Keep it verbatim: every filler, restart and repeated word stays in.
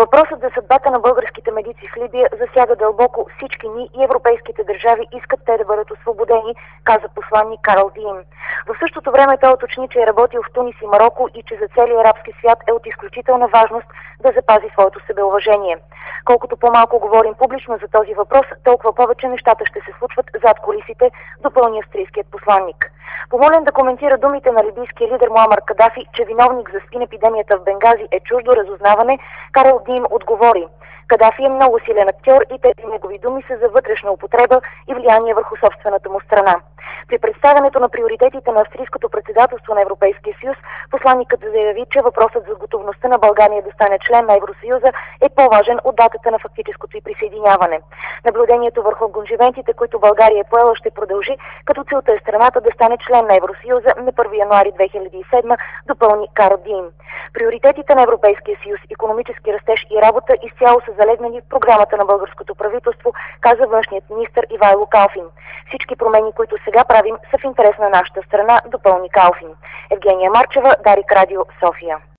Въпросът за съдбата на българските медици в Либия засяга дълбоко всички ни и европейските държави искат те да бъдат освободени, каза посланник Карл Диим. В същото време той уточни, че е работил в Тунис и Мароко и че за целия арабски свят е от изключителна важност да запази своето себеуважение. Колкото по-малко говорим публично за този въпрос, толкова повече нещата ще се случват зад кулисите, допълни австрийският посланник. Помолен да коментира думите на либийския лидер Муамар Кадафи, че виновник за спин епидемията в Бенгази е чуждо разузнаване, Карл Диим отговори: Кадафи е много силен актьор и тези негови думи са за вътрешна употреба и влияние върху собствената му страна. При представянето на приоритетите на австрийското председателство на Европейския съюз, посланникът заяви, че въпросът за готовността на България да стане член на Евросъюза е по-важен от датата на фактическото й присъединяване. Наблюдението върху ангажиментите, които България е поела, ще продължи, като целта е страната да стане член на Евросъюза на първи януари две хиляди и седма, допълни Карл Диим. Приоритетите на Европейския съюз, икономически растеж и работа изцяло са залегнали в програмата на българското правителство, каза външният министър Ивайло Калфин. Всички промени, които сега правим, са в интерес на нашата страна, допълни Калфин. Евгения Марчева, Дарик Радио, София.